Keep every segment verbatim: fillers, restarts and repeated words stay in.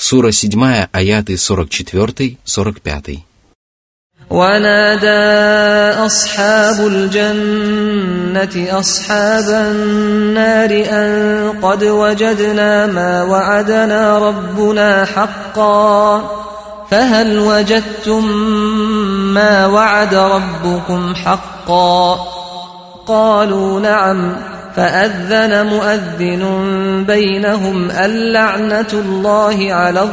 Сура седьмая, аяты сорок четыре - сорок пять. ونادى أصحاب الجنة أصحاب النار أن قد وجدنا ما وعدنا ربنا حقا فهل وجدتم ما وعد ربكم حقا قالوا نعم فأذن مؤذن بينهم اللعنة الله على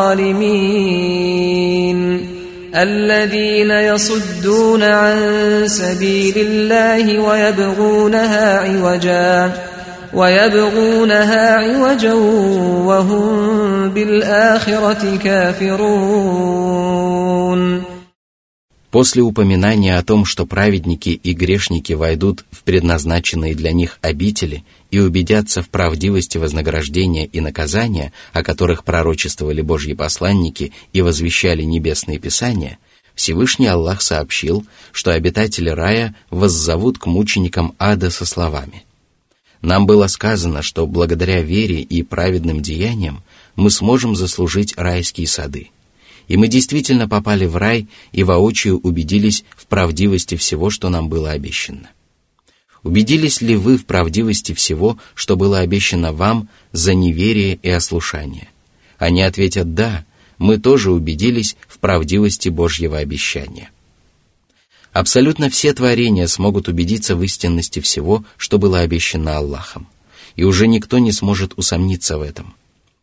الظالمين الذين يصدون عن سبيل الله ويبغونها عوجا ويبغونها عوجا وهم بالآخرة كافرون. После упоминания о том, что праведники и грешники войдут в предназначенные для них обители и убедятся в правдивости вознаграждения и наказания, о которых пророчествовали Божьи посланники и возвещали небесные писания, Всевышний Аллах сообщил, что обитатели рая воззовут к мученикам ада со словами: «Нам было сказано, что благодаря вере и праведным деяниям мы сможем заслужить райские сады. И мы действительно попали в рай и воочию убедились в правдивости всего, что нам было обещано. Убедились ли вы в правдивости всего, что было обещано вам за неверие и ослушание?» Они ответят: «Да, мы тоже убедились в правдивости Божьего обещания». Абсолютно все творения смогут убедиться в истинности всего, что было обещано Аллахом, и уже никто не сможет усомниться в этом.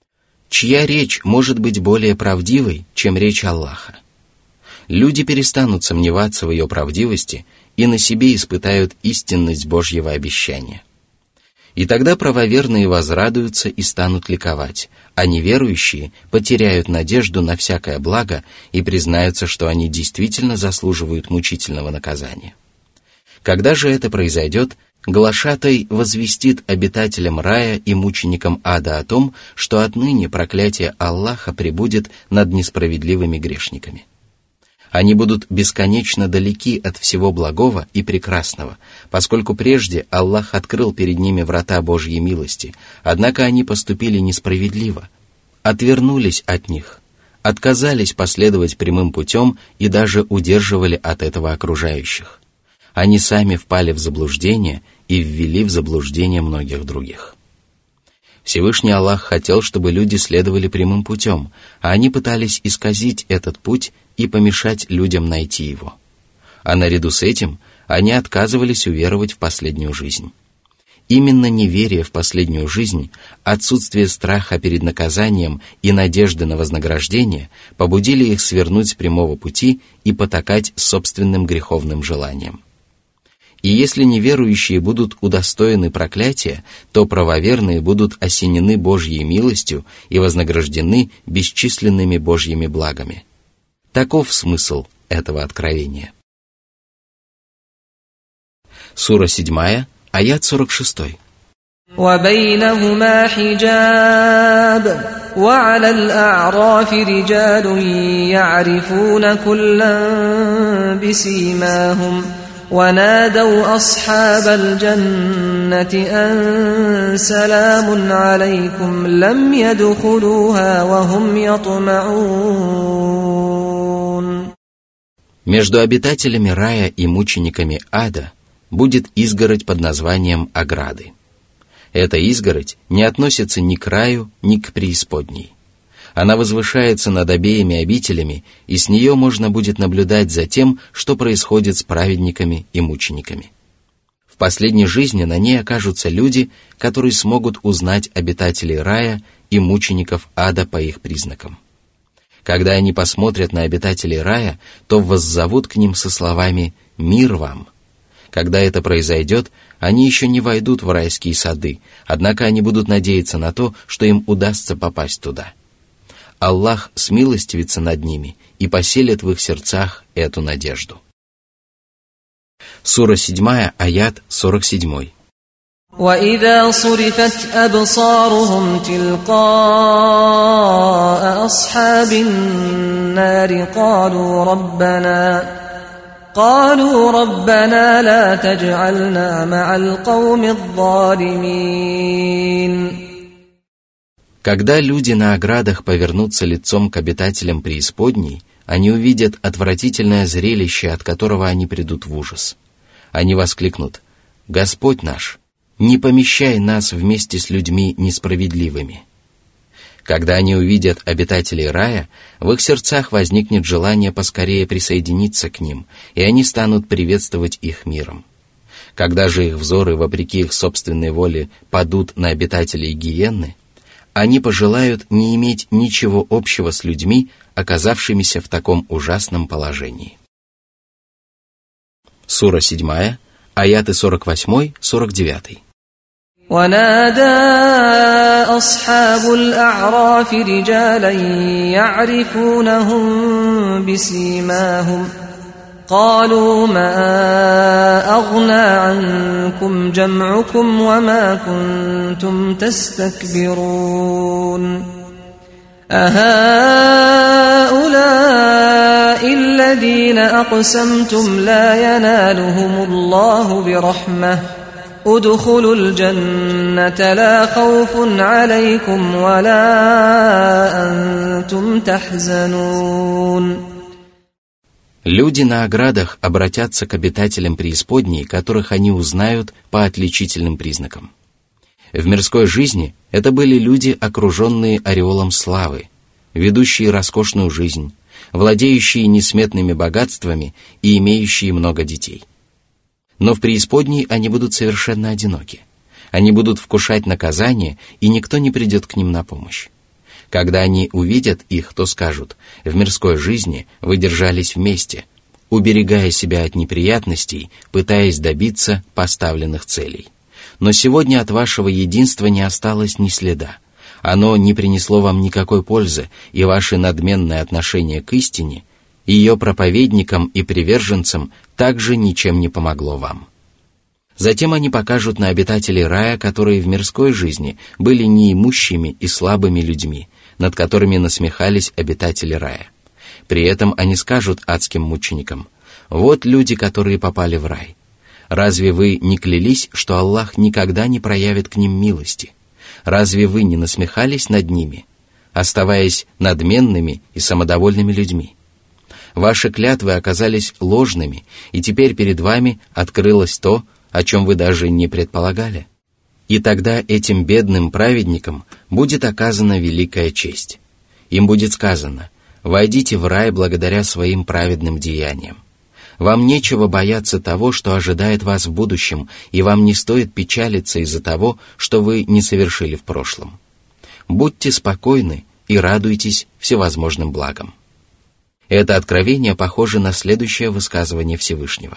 Чья речь может быть более правдивой, чем речь Аллаха? Люди перестанут сомневаться в ее правдивости и на себе испытают истинность Божьего обещания. И тогда правоверные возрадуются и станут ликовать, а неверующие потеряют надежду на всякое благо и признаются, что они действительно заслуживают мучительного наказания. Когда же это произойдет, глашатай возвестит обитателям рая и мученикам ада о том, что отныне проклятие Аллаха пребудет над несправедливыми грешниками. Они будут бесконечно далеки от всего благого и прекрасного, поскольку прежде Аллах открыл перед ними врата Божьей милости, однако они поступили несправедливо, отвернулись от них, отказались последовать прямым путем и даже удерживали от этого окружающих. Они сами впали в заблуждение и ввели в заблуждение многих других. Всевышний Аллах хотел, чтобы люди следовали прямым путем, а они пытались исказить этот путь и помешать людям найти его. А наряду с этим они отказывались уверовать в последнюю жизнь. Именно неверие в последнюю жизнь, отсутствие страха перед наказанием и надежды на вознаграждение побудили их свернуть с прямого пути и потакать собственным греховным желаниям. И если неверующие будут удостоены проклятия, то правоверные будут осенены Божьей милостью и вознаграждены бесчисленными Божьими благами. Таков смысл этого откровения. Сура седьмая, аят сорок шесть. وَبَيْنَهُمَا حِجَابٌ وَعَلَى الْأَعْرَافِ رِجَالٌ يَعْرِفُونَ كُلًّا بِسِيمَاهُمْ ونادوا أصحاب الجنة أن سلام عليكم لم يدخلوها وهم يطمعون. Между обитателями рая и мучениками ада будет изгородь под названием ограды. Эта изгородь не относится ни к раю, ни к преисподней. Она возвышается над обеими обителями, и с нее можно будет наблюдать за тем, что происходит с праведниками и мучениками. В последней жизни на ней окажутся люди, которые смогут узнать обитателей рая и мучеников ада по их признакам. Когда они посмотрят на обитателей рая, то воззовут к ним со словами «Мир вам!». Когда это произойдет, они еще не войдут в райские сады, однако они будут надеяться на то, что им удастся попасть туда. Аллах смилостивится над ними и поселит в их сердцах эту надежду. Сура седьмая, аят сорок семь. وَإِذَا صُرِفَتْ أَبْصَارُهُمْ تِلْقَاءَ أَصْحَابِ النَّارِ قَالُوا رَبَّنَا قالوا ربنا لا تجعلنا مع القوم الظالمين. Когда люди на оградах повернутся лицом к обитателям преисподней, они увидят отвратительное зрелище, от которого они придут в ужас. Они воскликнут: «Господь наш, не помещай нас вместе с людьми несправедливыми». Когда они увидят обитателей рая, в их сердцах возникнет желание поскорее присоединиться к ним, и они станут приветствовать их миром. Когда же их взоры, вопреки их собственной воле, падут на обитателей гиенны, они пожелают не иметь ничего общего с людьми, оказавшимися в таком ужасном положении. Сура седьмая, аяты сорок восемь сорок девять. ونادى أصحاب الأعراف رجالا يعرفونهم بسيماهم قالوا ما أغنى عنكم جمعكم وما كنتم تستكبرون أهؤلاء الذين أقسمتم لا ينالهم الله برحمة ادخلوا الجنة لا خوف عليكم ولا أنتم تحزنون. Люди на оградах обратятся к обитателям преисподней, которых они узнают по отличительным признакам. В мирской жизни это были люди, окруженные ореолом славы, ведущие роскошную жизнь, владеющие несметными богатствами и имеющие много детей. Но в преисподней они будут совершенно одиноки. Они будут вкушать наказание, и никто не придет к ним на помощь. Когда они увидят их, то скажут: в мирской жизни вы держались вместе, уберегая себя от неприятностей, пытаясь добиться поставленных целей. Но сегодня от вашего единства не осталось ни следа. Оно не принесло вам никакой пользы, и ваше надменное отношение к истине, ее проповедникам и приверженцам, также ничем не помогло вам. Затем они покажут на обитателей рая, которые в мирской жизни были неимущими и слабыми людьми, над которыми насмехались обитатели рая. При этом они скажут адским мученикам: «Вот люди, которые попали в рай. Разве вы не клялись, что Аллах никогда не проявит к ним милости? Разве вы не насмехались над ними, оставаясь надменными и самодовольными людьми? Ваши клятвы оказались ложными, и теперь перед вами открылось то, о чем вы даже не предполагали. И тогда этим бедным праведникам будет оказана великая честь. Им будет сказано: войдите в рай благодаря своим праведным деяниям. Вам нечего бояться того, что ожидает вас в будущем, и вам не стоит печалиться из-за того, что вы не совершили в прошлом. Будьте спокойны и радуйтесь всевозможным благам». Это откровение похоже на следующее высказывание Всевышнего.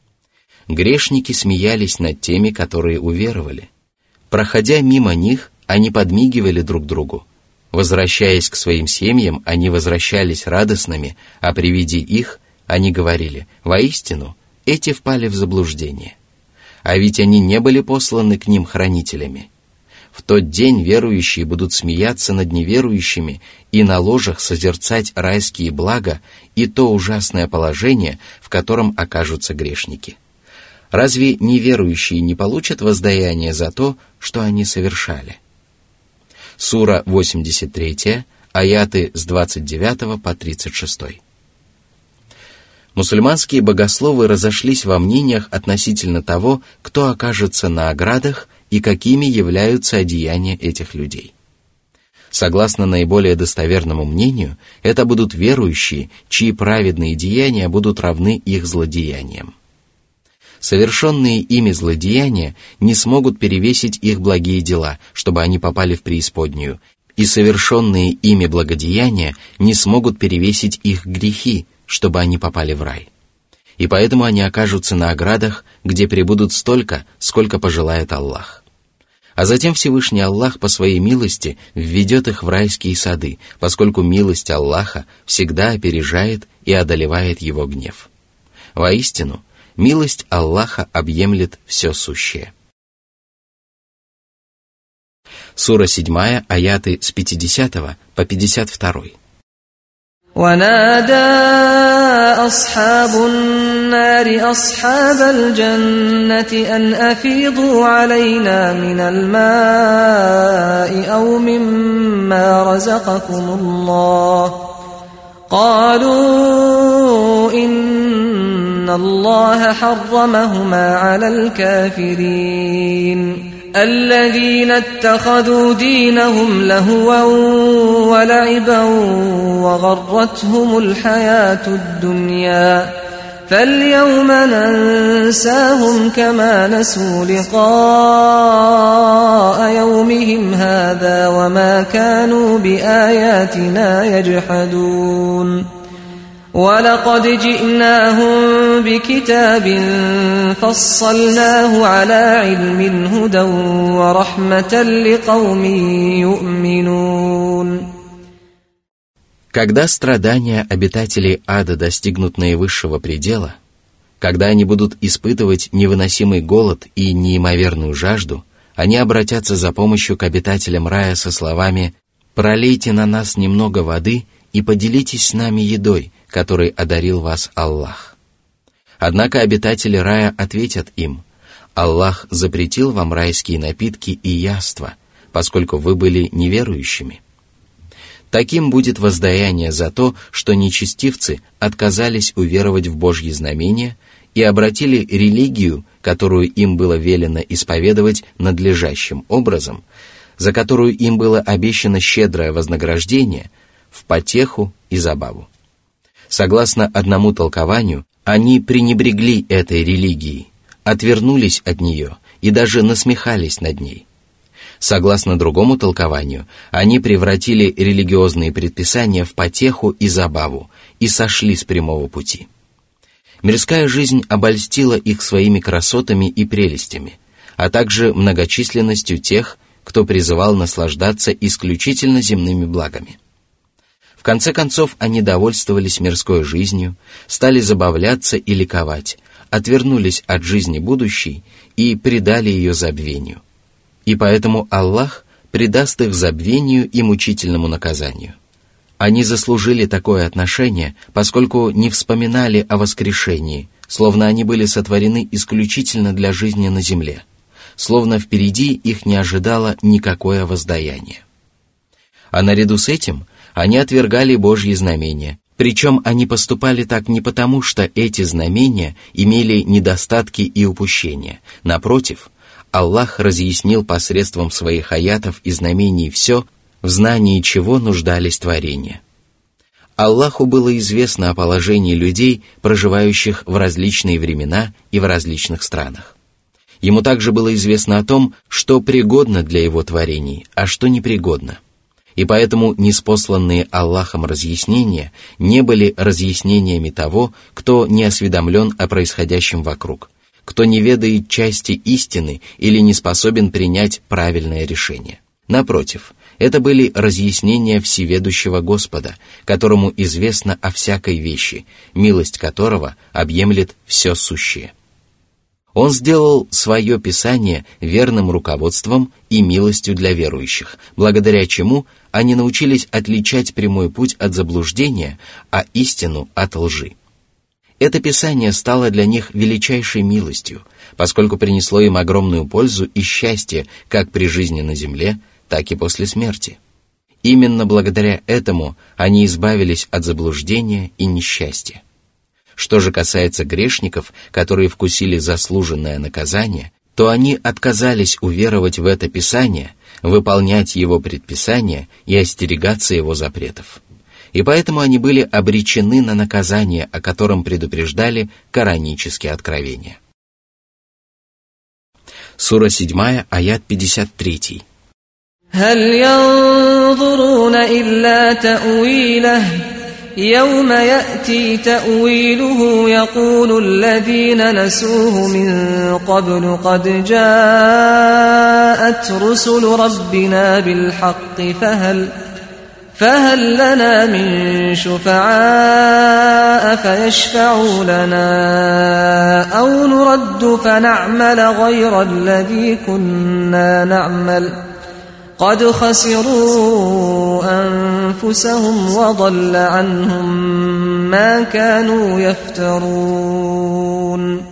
Грешники смеялись над теми, которые уверовали. Проходя мимо них, они подмигивали друг другу. Возвращаясь к своим семьям, они возвращались радостными, а при виде их они говорили: «Воистину, эти впали в заблуждение. А ведь они не были посланы к ним хранителями». В тот день верующие будут смеяться над неверующими и на ложах созерцать райские блага и то ужасное положение, в котором окажутся грешники. Разве неверующие не получат воздаяние за то, что они совершали? Сура восемьдесят три, аяты с двадцать девятого по тридцать шесть. Мусульманские богословы разошлись во мнениях относительно того, кто окажется на оградах и какими являются одеяния этих людей. Согласно наиболее достоверному мнению, это будут верующие, чьи праведные деяния будут равны их злодеяниям. Совершенные ими злодеяния не смогут перевесить их благие дела, чтобы они попали в преисподнюю, и совершенные ими благодеяния не смогут перевесить их грехи, чтобы они попали в рай. И поэтому они окажутся на оградах, где пребудут столько, сколько пожелает Аллах. А затем Всевышний Аллах по своей милости введет их в райские сады, поскольку милость Аллаха всегда опережает и одолевает его гнев. Воистину, милость Аллаха объемлет все сущее. Сура седьмая, аяты с пятидесятого по пятьдесят два. ونادى أصحاب النار أصحاب الجنة أن أفيضوا علينا من الماء أو مما رزقكم الله قالوا إن الله حرمهما على الكافرين الذين اتخذوا دينهم لهوا ولعبا وغرتهم الحياة الدنيا فاليوم ننساهم كما نسوا لقاء يومهم هذا وما كانوا بآياتنا يجحدون ولقد جئناهم بكتاب فصلناه على علم هدى ورحمة لقوم يؤمنون. Когда страдания обитателей ада достигнут наивысшего предела, когда они будут испытывать невыносимый голод и неимоверную жажду, они обратятся за помощью к обитателям рая со словами «Пролейте на нас немного воды и поделитесь с нами едой, которой одарил вас Аллах». Однако обитатели рая ответят им: «Аллах запретил вам райские напитки и яства, поскольку вы были неверующими». Таким будет воздаяние за то, что нечестивцы отказались уверовать в Божьи знамения и обратили религию, которую им было велено исповедовать надлежащим образом, за которую им было обещано щедрое вознаграждение, в потеху и забаву. Согласно одному толкованию, они пренебрегли этой религией, отвернулись от нее и даже насмехались над ней. Согласно другому толкованию, они превратили религиозные предписания в потеху и забаву и сошли с прямого пути. Мирская жизнь обольстила их своими красотами и прелестями, а также многочисленностью тех, кто призывал наслаждаться исключительно земными благами. В конце концов, они довольствовались мирской жизнью, стали забавляться и ликовать, отвернулись от жизни будущей и предали ее забвению. И поэтому Аллах предаст их забвению и мучительному наказанию. Они заслужили такое отношение, поскольку не вспоминали о воскрешении, словно они были сотворены исключительно для жизни на земле, словно впереди их не ожидало никакое воздаяние. А наряду с этим они отвергали Божьи знамения, причем они поступали так не потому, что эти знамения имели недостатки и упущения. Напротив, Аллах разъяснил посредством своих аятов и знамений все, в знании чего нуждались творения. Аллаху было известно о положении людей, проживающих в различные времена и в различных странах. Ему также было известно о том, что пригодно для его творений, а что непригодно. И поэтому ниспосланные Аллахом разъяснения не были разъяснениями того, кто не осведомлен о происходящем вокруг, кто не ведает части истины или не способен принять правильное решение. Напротив, это были разъяснения всеведущего Господа, которому известно о всякой вещи, милость которого объемлет все сущее. Он сделал свое Писание верным руководством и милостью для верующих, благодаря чему они научились отличать прямой путь от заблуждения, а истину от лжи. Это Писание стало для них величайшей милостью, поскольку принесло им огромную пользу и счастье как при жизни на земле, так и после смерти. Именно благодаря этому они избавились от заблуждения и несчастья. Что же касается грешников, которые вкусили заслуженное наказание, то они отказались уверовать в это Писание, выполнять его предписания и остерегаться его запретов. И поэтому они были обречены на наказание, о котором предупреждали коранические откровения. Сура седьмая, аят пятьдесят три. هل ينظرون إلا تأويله يوم يأتي تأويله يقول الذين نسوه من قبل قد جاءت رسل ربنا بالحق فهل فهل لنا من شفعاء فيشفعوا لنا أو نرد فنعمل غير الذي كنا نعمل قد خسروا أنفسهم وضل عنهم ما كانوا يفترون.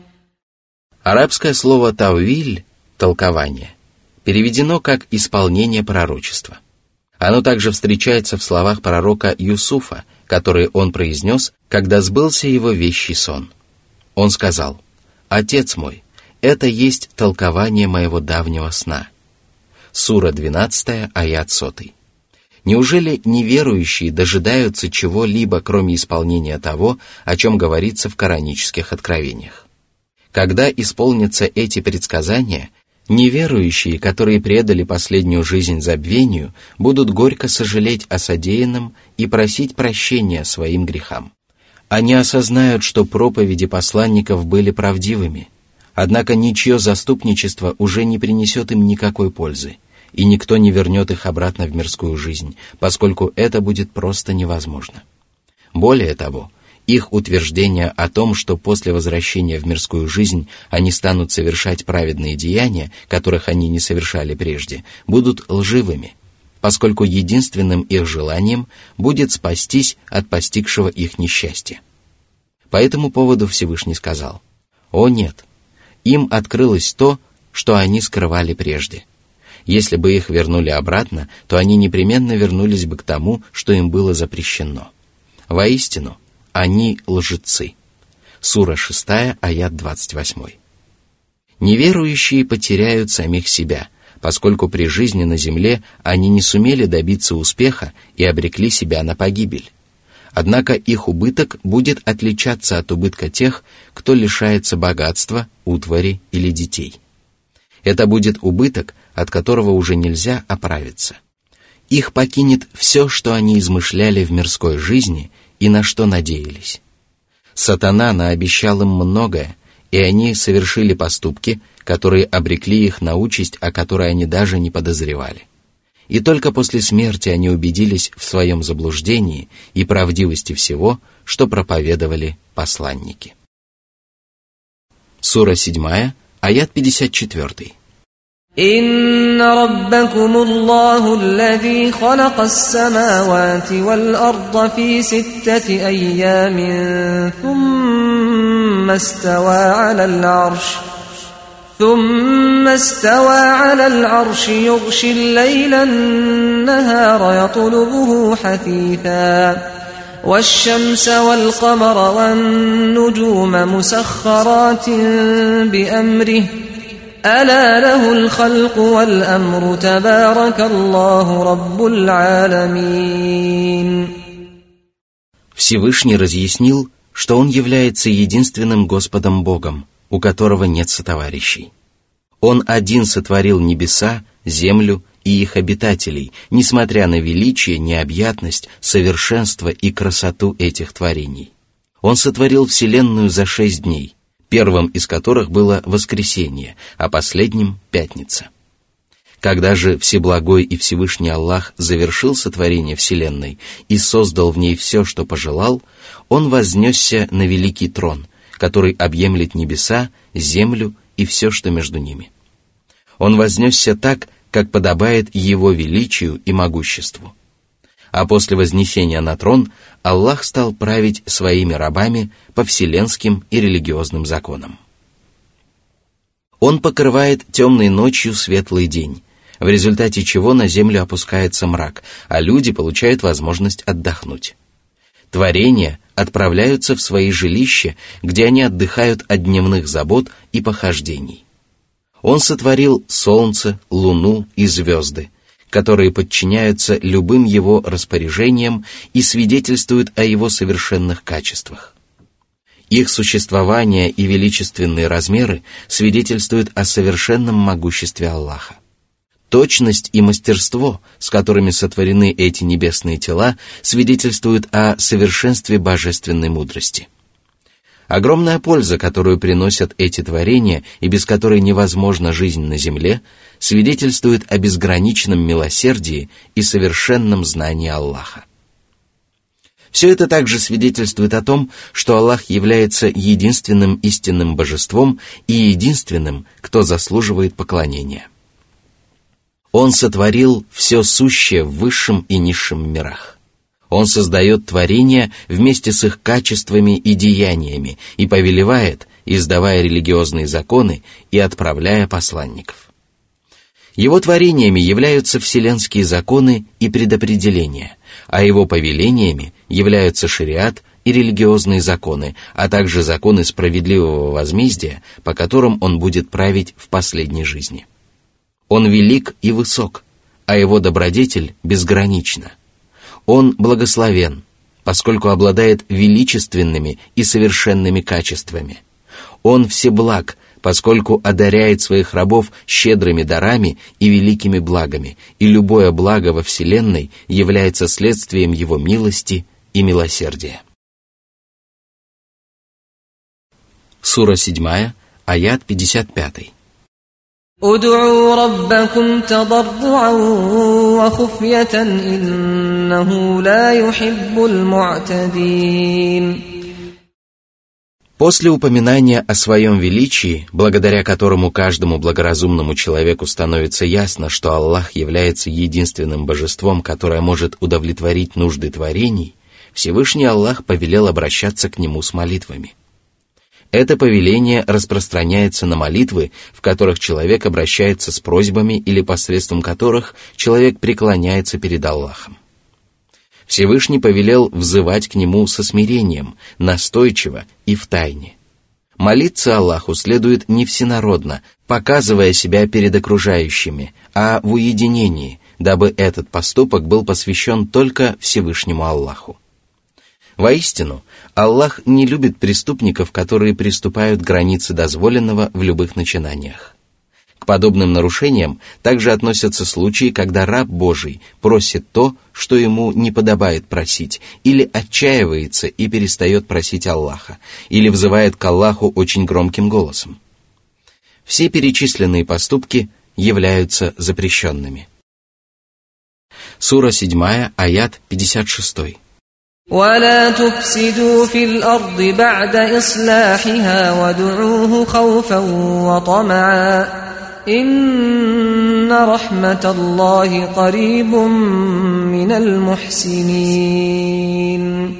Арабское слово «тауиль» – толкование переведено как «исполнение пророчества». Оно также встречается в словах пророка Юсуфа, которые он произнес, когда сбылся его вещий сон. Он сказал: «Отец мой, это есть толкование моего давнего сна». Сура двенадцатая, аят сотый. Неужели неверующие дожидаются чего-либо, кроме исполнения того, о чем говорится в коранических откровениях? Когда исполнятся эти предсказания, неверующие, которые предали последнюю жизнь забвению, будут горько сожалеть о содеянном и просить прощения своим грехам. Они осознают, что проповеди посланников были правдивыми, однако ничье заступничество уже не принесет им никакой пользы, и никто не вернет их обратно в мирскую жизнь, поскольку это будет просто невозможно. Более того, их утверждение о том, что после возвращения в мирскую жизнь они станут совершать праведные деяния, которых они не совершали прежде, будут лживыми, поскольку единственным их желанием будет спастись от постигшего их несчастья. По этому поводу Всевышний сказал: «О нет, им открылось то, что они скрывали прежде. Если бы их вернули обратно, то они непременно вернулись бы к тому, что им было запрещено. Воистину, они лжецы». Сура шестая, аят двадцать восьмой. Неверующие потеряют самих себя, поскольку при жизни на земле они не сумели добиться успеха и обрекли себя на погибель. Однако их убыток будет отличаться от убытка тех, кто лишается богатства, утвари или детей. Это будет убыток, от которого уже нельзя оправиться. Их покинет все, что они измышляли в мирской жизни и на что надеялись. Сатана наобещал им многое, и они совершили поступки, которые обрекли их на участь, о которой они даже не подозревали. И только после смерти они убедились в своем заблуждении и правдивости всего, что проповедовали посланники. Сура седьмая, аят пятьдесят четвёртый. إن ربكم الله الذي خلق السماوات والأرض في ستة أيام ثم استوى على العرش ثم استوى على العرش يغشي الليل النهار يطلبه حثيثا والشمس والقمر والنجوم مسخرات بأمره ألا له الخلق والأمر تبارك الله رب العالمين. Всевышний разъяснил, что Он является единственным Господом Богом, у которого нет сотоварищей. Он один сотворил небеса, землю и их обитателей, несмотря на величие, необъятность, совершенство и красоту этих творений. Он сотворил вселенную за шесть дней, первым из которых было воскресенье, а последним — пятница. Когда же Всеблагой и Всевышний Аллах завершил сотворение вселенной и создал в ней все, что пожелал, Он вознесся на великий трон, который объемлет небеса, землю и все, что между ними. Он вознесся так, как подобает Его величию и могуществу. А после вознесения на трон Аллах стал править своими рабами по вселенским и религиозным законам. Он покрывает темной ночью светлый день, в результате чего на землю опускается мрак, а люди получают возможность отдохнуть. Творения отправляются в свои жилища, где они отдыхают от дневных забот и похождений. Он сотворил солнце, луну и звезды, которые подчиняются любым его распоряжениям и свидетельствуют о его совершенных качествах. Их существование и величественные размеры свидетельствуют о совершенном могуществе Аллаха. Точность и мастерство, с которыми сотворены эти небесные тела, свидетельствуют о совершенстве божественной мудрости. Огромная польза, которую приносят эти творения и без которой невозможна жизнь на земле, свидетельствует о безграничном милосердии и совершенном знании Аллаха. Все это также свидетельствует о том, что Аллах является единственным истинным божеством и единственным, кто заслуживает поклонения. Он сотворил все сущее в высшем и низшем мирах. Он создает творения вместе с их качествами и деяниями и повелевает, издавая религиозные законы и отправляя посланников. Его творениями являются вселенские законы и предопределения, а его повелениями являются шариат и религиозные законы, а также законы справедливого возмездия, по которым он будет править в последней жизни. Он велик и высок, а его добродетель безгранична. Он благословен, поскольку обладает величественными и совершенными качествами. Он всеблаг, поскольку одаряет своих рабов щедрыми дарами и великими благами, и любое благо во Вселенной является следствием его милости и милосердия. Сура седьмая, аят пятьдесят пять. «Уд'у раббакум тадарру'ан ва хуфьятан, иннаху ла юхиббуль му'тадин». После упоминания о своем величии, благодаря которому каждому благоразумному человеку становится ясно, что Аллах является единственным божеством, которое может удовлетворить нужды творений, Всевышний Аллах повелел обращаться к Нему с молитвами. Это повеление распространяется на молитвы, в которых человек обращается с просьбами или посредством которых человек преклоняется перед Аллахом. Всевышний повелел взывать к Нему со смирением, настойчиво и втайне. Молиться Аллаху следует не всенародно, показывая себя перед окружающими, а в уединении, дабы этот поступок был посвящен только Всевышнему Аллаху. Воистину, Аллах не любит преступников, которые приступают границы дозволенного в любых начинаниях. К подобным нарушениям также относятся случаи, когда раб Божий просит то, что ему не подобает просить, или отчаивается и перестает просить Аллаха, или взывает к Аллаху очень громким голосом. Все перечисленные поступки являются запрещенными. Сура седьмая, аят пятьдесят шесть. ولا تفسدوا في الأرض بعد إصلاحها وادعوه خوفا وطمعا إن رحمة الله قريب من المحسنين.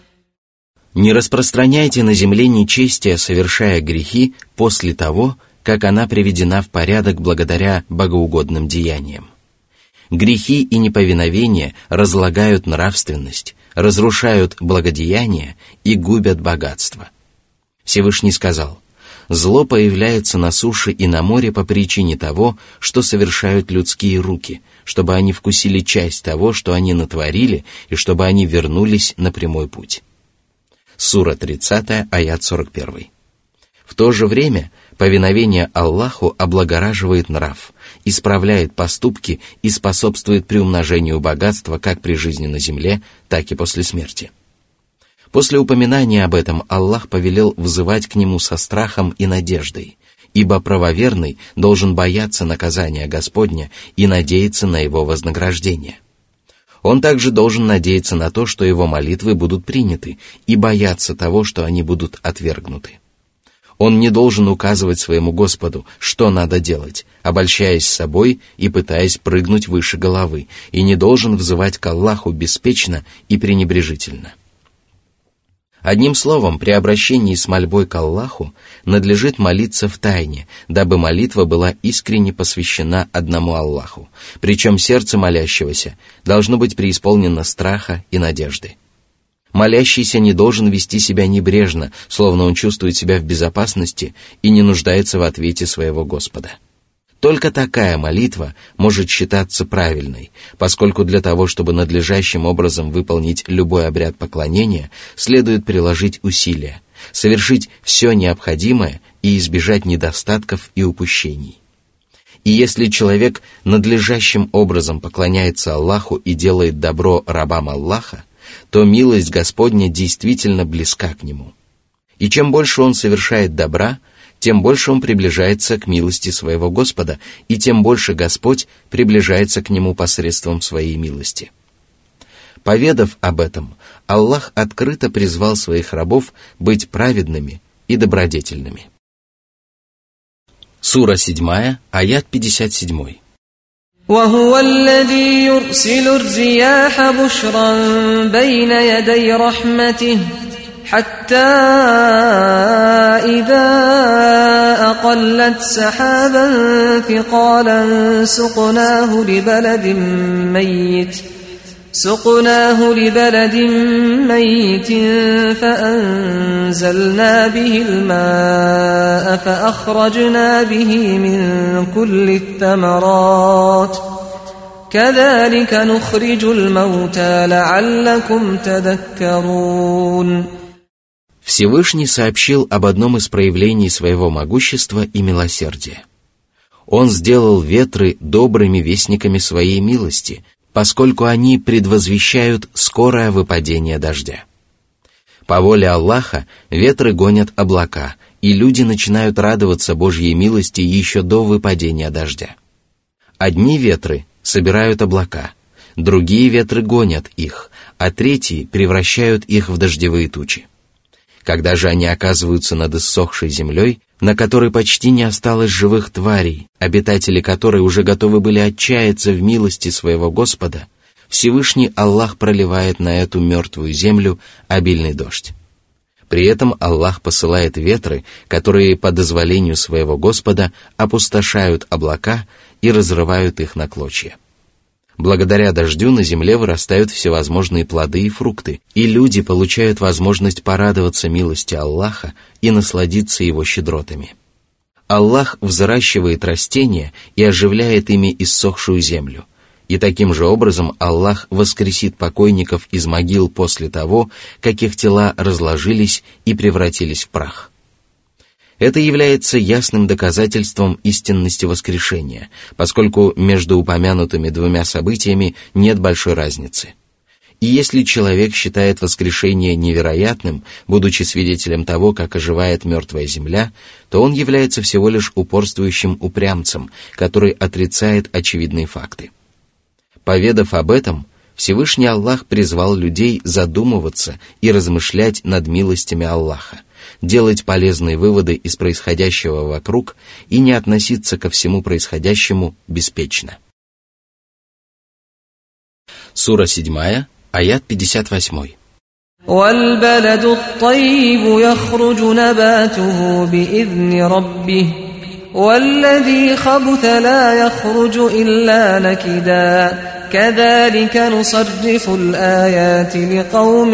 Не распространяйте на земле нечестие, совершая грехи после того, как она приведена в порядок благодаря богоугодным деяниям. Грехи и неповиновение разлагают нравственность, разрушают благодеяния и губят богатство. Всевышний сказал: «Зло появляется на суше и на море по причине того, что совершают людские руки, чтобы они вкусили часть того, что они натворили, и чтобы они вернулись на прямой путь». Сура тридцатая, аят сорок один. В то же время повиновение Аллаху облагораживает нрав, исправляет поступки и способствует приумножению богатства как при жизни на земле, так и после смерти. После упоминания об этом Аллах повелел взывать к Нему со страхом и надеждой, ибо правоверный должен бояться наказания Господня и надеяться на Его вознаграждение. Он также должен надеяться на то, что его молитвы будут приняты, и бояться того, что они будут отвергнуты. Он не должен указывать своему Господу, что надо делать, обольщаясь собой и пытаясь прыгнуть выше головы, и не должен взывать к Аллаху беспечно и пренебрежительно. Одним словом, при обращении с мольбой к Аллаху надлежит молиться в тайне, дабы молитва была искренне посвящена одному Аллаху, причем сердце молящегося должно быть преисполнено страха и надежды. Молящийся не должен вести себя небрежно, словно он чувствует себя в безопасности и не нуждается в ответе своего Господа. Только такая молитва может считаться правильной, поскольку для того, чтобы надлежащим образом выполнить любой обряд поклонения, следует приложить усилия, совершить все необходимое и избежать недостатков и упущений. И если человек надлежащим образом поклоняется Аллаху и делает добро рабам Аллаха, то милость Господня действительно близка к нему. И чем больше он совершает добра, тем больше он приближается к милости своего Господа, и тем больше Господь приближается к нему посредством своей милости. Поведав об этом, Аллах открыто призвал своих рабов быть праведными и добродетельными. Сура седьмая, аят пятьдесят семь. وهو الذي يرسل الرياح بشرا بين يدي رحمته حتى إذا أقلت سحابا ثقالا سقناه لبلد ميت سقناه لبلد ميت فأنزلنا به الماء فأخرجنا به من كل الثمرات كذلك نخرج الموتى لعلكم تذكرون. Всевышний сообщил об одном из проявлений своего могущества и милосердия. Он сделал ветры добрыми вестниками своей милости, поскольку они предвозвещают скорое выпадение дождя. По воле Аллаха ветры гонят облака, и люди начинают радоваться Божьей милости еще до выпадения дождя. Одни ветры собирают облака, другие ветры гонят их, а третьи превращают их в дождевые тучи. Когда же они оказываются над иссохшей землей, на которой почти не осталось живых тварей, обитатели которой уже готовы были отчаяться в милости своего Господа, Всевышний Аллах проливает на эту мертвую землю обильный дождь. При этом Аллах посылает ветры, которые по дозволению своего Господа опустошают облака и разрывают их на клочья. Благодаря дождю на земле вырастают всевозможные плоды и фрукты, и люди получают возможность порадоваться милости Аллаха и насладиться его щедротами. Аллах взращивает растения и оживляет ими иссохшую землю, и таким же образом Аллах воскресит покойников из могил после того, как их тела разложились и превратились в прах. Это является ясным доказательством истинности воскрешения, поскольку между упомянутыми двумя событиями нет большой разницы. И если человек считает воскрешение невероятным, будучи свидетелем того, как оживает мертвая земля, то он является всего лишь упорствующим упрямцем, который отрицает очевидные факты. Поведав об этом, Всевышний Аллах призвал людей задумываться и размышлять над милостями Аллаха, делать полезные выводы из происходящего вокруг и не относиться ко всему происходящему беспечно. Сура седьмая, аят пятьдесят восемь. وَالْبَلَدُ الطَّيِّبُ يَخْرُجُ نَبَاتُهُ بِإِذْنِ رَبِّهِ وَالَّذِي خَبُثَ لَا يَخْرُجُ إِلَّا نَكِدًا كَذَلِكَ نُصَرِّفُ الْآيَاتِ لِقَوْمٍ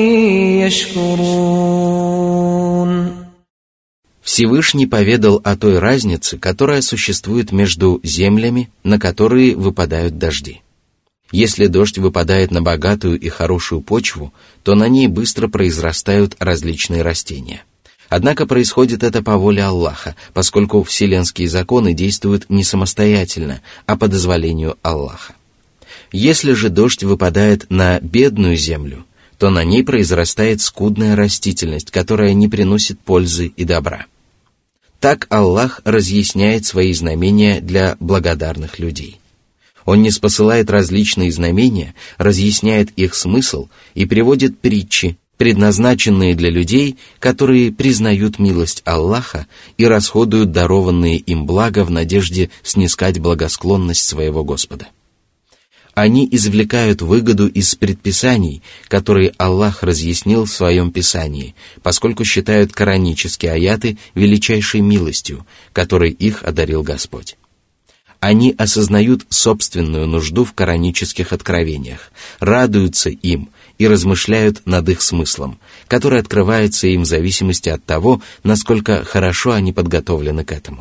يَشْكُرُونَ. Всевышний поведал о той разнице, которая существует между землями, на которые выпадают дожди. Если дождь выпадает на богатую и хорошую почву, то на ней быстро произрастают различные растения. Однако происходит это по воле Аллаха, поскольку вселенские законы действуют не самостоятельно, а по дозволению Аллаха. Если же дождь выпадает на бедную землю, то на ней произрастает скудная растительность, которая не приносит пользы и добра. Так Аллах разъясняет свои знамения для благодарных людей. Он ниспосылает различные знамения, разъясняет их смысл и приводит притчи, предназначенные для людей, которые признают милость Аллаха и расходуют дарованные им блага в надежде снискать благосклонность своего Господа. Они извлекают выгоду из предписаний, которые Аллах разъяснил в своем Писании, поскольку считают коранические аяты величайшей милостью, которой их одарил Господь. Они осознают собственную нужду в коранических откровениях, радуются им и размышляют над их смыслом, который открывается им в зависимости от того, насколько хорошо они подготовлены к этому.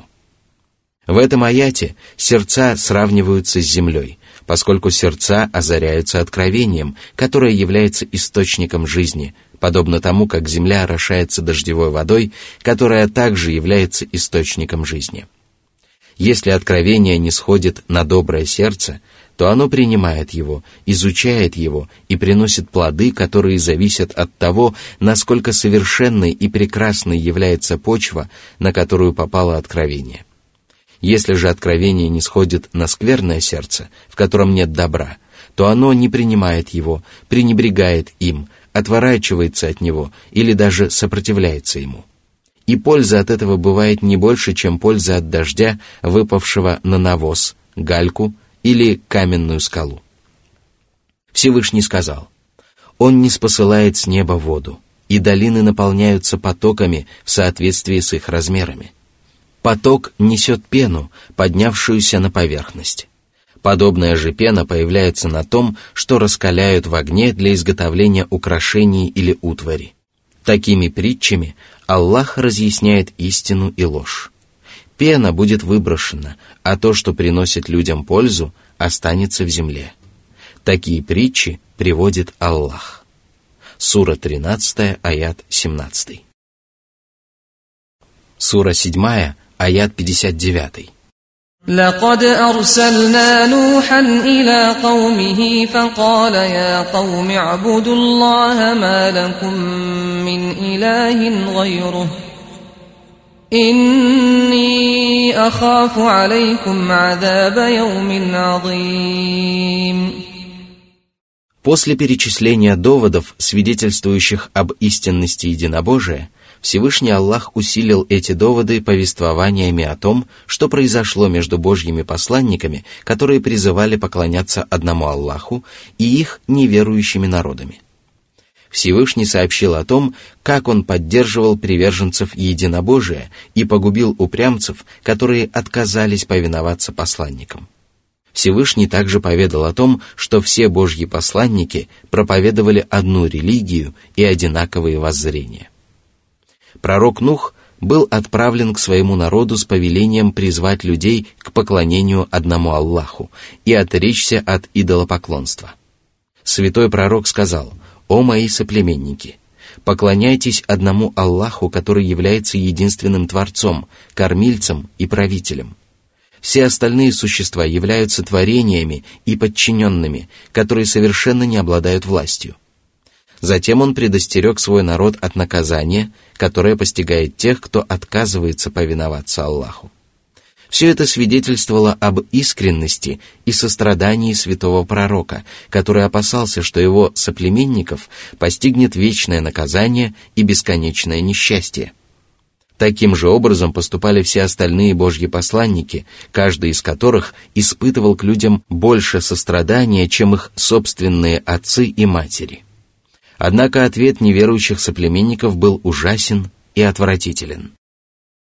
В этом аяте сердца сравниваются с землей, поскольку сердца озаряются откровением, которое является источником жизни, подобно тому, как земля орошается дождевой водой, которая также является источником жизни. Если откровение не сходит на доброе сердце, то оно принимает его, изучает его и приносит плоды, которые зависят от того, насколько совершенной и прекрасной является почва, на которую попало откровение. Если же откровение не сходит на скверное сердце, в котором нет добра, то оно не принимает его, пренебрегает им, отворачивается от него или даже сопротивляется ему. И польза от этого бывает не больше, чем польза от дождя, выпавшего на навоз, гальку или каменную скалу. Всевышний сказал: «Он ниспосылает с неба воду, и долины наполняются потоками в соответствии с их размерами. Поток несет пену, поднявшуюся на поверхность. Подобная же пена появляется на том, что раскаляют в огне для изготовления украшений или утвари. Такими притчами Аллах разъясняет истину и ложь. Пена будет выброшена, а то, что приносит людям пользу, останется в земле. Такие притчи приводит Аллах». Сура тринадцатая, аят семнадцатый. Сура седьмая, аят пятьдесят девятый. لقد أرسلنا نوحا إلى قومه فقال يا قوم اعبدوا الله ما لكم من إله غيره إني أخاف عليكم عذاب يوم عظيم. После перечисления доводов, свидетельствующих об истинности единобожия, Всевышний Аллах усилил эти доводы повествованиями о том, что произошло между Божьими посланниками, которые призывали поклоняться одному Аллаху, и их неверующими народами. Всевышний сообщил о том, как Он поддерживал приверженцев единобожия и погубил упрямцев, которые отказались повиноваться посланникам. Всевышний также поведал о том, что все Божьи посланники проповедовали одну религию и одинаковые воззрения. Пророк Нух был отправлен к своему народу с повелением призвать людей к поклонению одному Аллаху и отречься от идолопоклонства. Святой пророк сказал: «О мои соплеменники, поклоняйтесь одному Аллаху, который является единственным Творцом, кормильцем и правителем. Все остальные существа являются творениями и подчиненными, которые совершенно не обладают властью». Затем он предостерег свой народ от наказания, которое постигает тех, кто отказывается повиноваться Аллаху. Все это свидетельствовало об искренности и сострадании святого пророка, который опасался, что его соплеменников постигнет вечное наказание и бесконечное несчастье. Таким же образом поступали все остальные Божьи посланники, каждый из которых испытывал к людям больше сострадания, чем их собственные отцы и матери. Однако ответ неверующих соплеменников был ужасен и отвратителен.